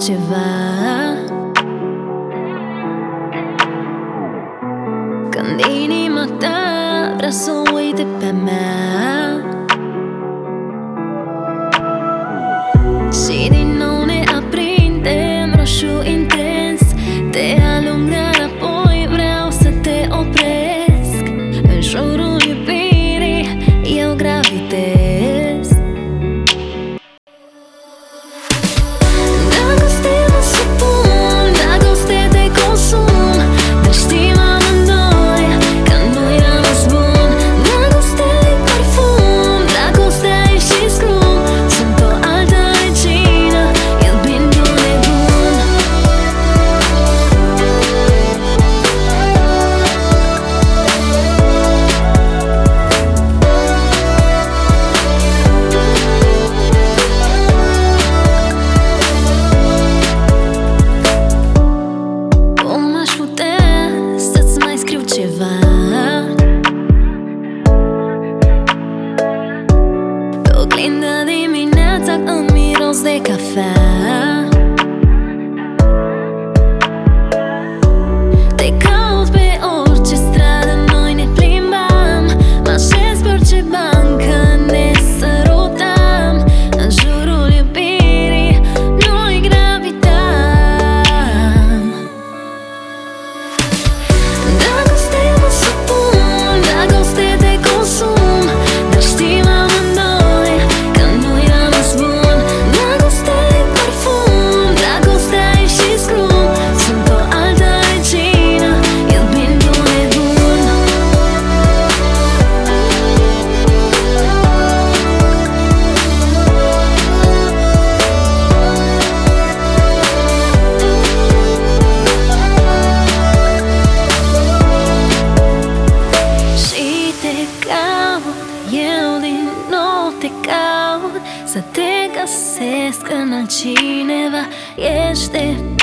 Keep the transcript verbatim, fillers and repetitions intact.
ceva când inima ta vrea să uite pe mea și din nou ne aprindem roșu intens. Te alung, dar apoi vreau să te opresc. În jurul iubirii eu gravitez. Dragoste mă supun, dragoste te consum, dar știm amândoi că nu e rămas bun. Dragoste-i parfum, dragostea e și scrum. Sunt o altă regină, iubind un nebun. Cum aș putea să-ți mai scriu ceva? Pe oglindă dimineața îmi miros de cafea. Te caut pe orice stradă, noi ne plimbam. Mă așez pe orice bancă, ne sărutam. În jurul iubirii noi gravitam. Dragoste mă supun, dragoste te consum, dar știm amândoi că nu-i rămas bun. Dragoste-i parfum, dragostea e și scrum. Sunt o altă regină, iubind un nebun. Și te caut, eu din nou te caut, să te găsesc în altcineva. Ești de